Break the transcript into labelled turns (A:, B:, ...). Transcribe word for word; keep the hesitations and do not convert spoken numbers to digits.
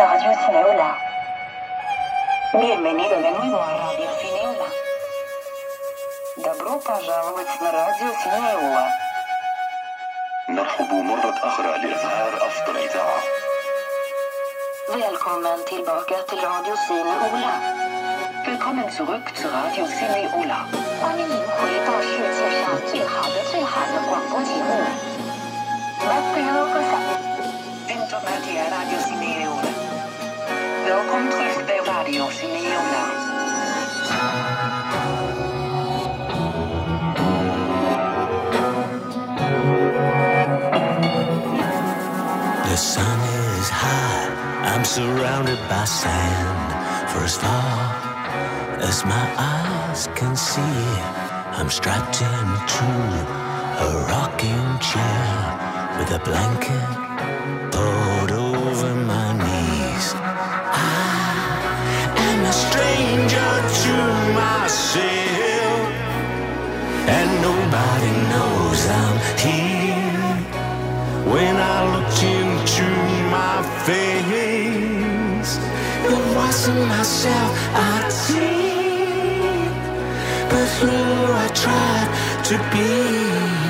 A: Radio Cineola. Bienvenido de nuevo a Radio Cineola. Добро пожаловать на радио Cineola.
B: نرحب مرة أخرى لإظهار أفضل إذاعة.
A: Välkommen tillbaka till Radio Cineola. Willkommen zurück zu Radio Cineola. 欢迎您回到世界上最好的最好的广播节目。Bentornati a Radio Cineola. Welkom terug bij Radio Cineola.
C: The sun is high, I'm surrounded by sand. For as far as my eyes can see, I'm strapped into a rocking chair with a blanket pulled over my knees. I am a stranger to myself, and nobody knows I'm here. When I look into my face, it wasn't myself I'd seen, but who I tried to be.